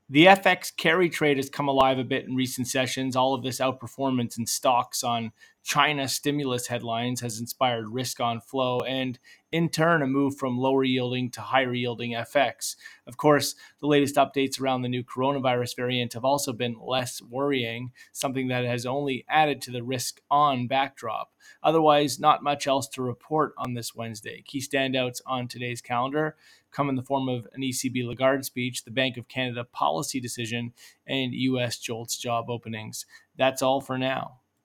The FX carry trade has come alive a bit in recent sessions. All of this outperformance in stocks on China stimulus headlines has inspired risk on flow and, in turn, a move from lower yielding to higher yielding FX. Of course, the latest updates around the new coronavirus variant have also been less worrying, something that has only added to the risk on backdrop. Otherwise, not much else to report on this Wednesday. Key standouts on today's calendar come in the form of an ECB Lagarde speech, the Bank of Canada policy decision, and U.S. JOLTS job openings. That's all for now.